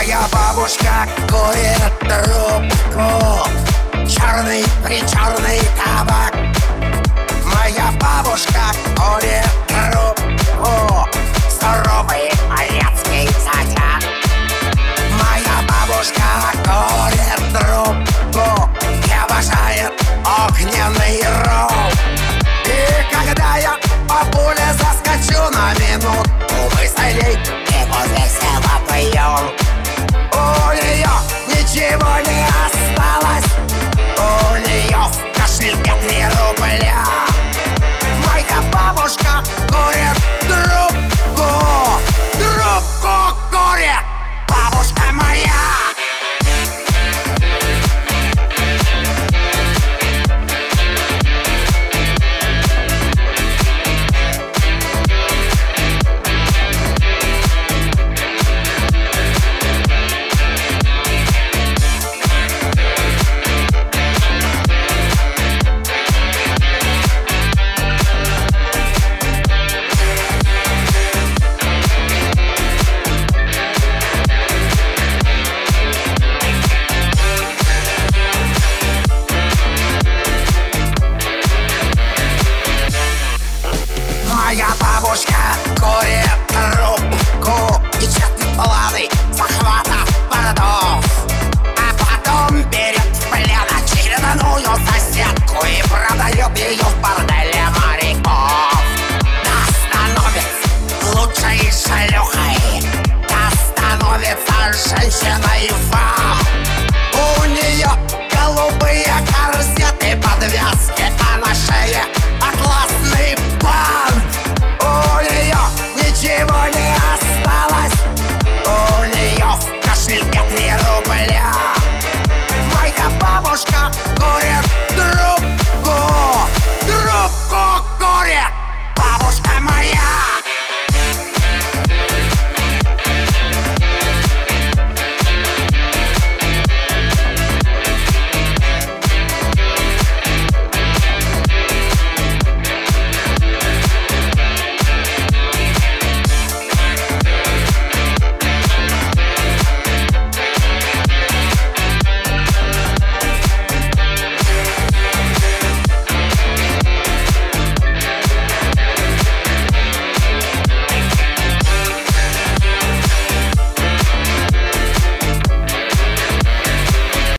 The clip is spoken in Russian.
Моя бабушка курит трубку, черный табак. Моя бабушка курит трубку, суровый морецкий затяг. Моя бабушка курит трубку и обожает огненный ролл. И когда я по пуле заскочу на минуту, мы с ней его весело пьем. У нее ничего не осталось, у нее в кошельке 3 рубля. Моя бабушка курит трубку, трубку курит бабушка моя. Моя бабушка курит трубку и чертит планы захвата бородов, а потом берет в плен очередную соседку и продает ее в борделе моряков. Да становится лучшей шлюхой, да становится женщиной фам. У нее голубые корсеты, подвязки, а на шее